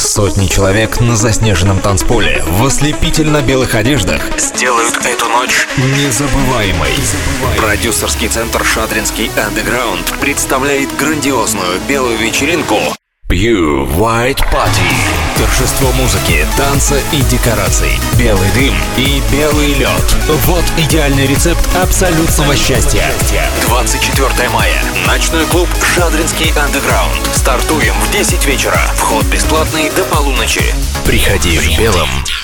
Сотни человек на заснеженном танцполе в ослепительно-белых одеждах сделают эту ночь незабываемой. Продюсерский центр «Шадринский Underground» представляет грандиозную белую вечеринку Pure White Party. Торжество музыки, танца и декораций, белый дым и белый лед. Вот идеальный рецепт абсолютного счастья. 24 мая. Ночной клуб «Шадринский Underground». Стартуем в 10 вечера. Вход бесплатный до полуночи. Приходи в белом.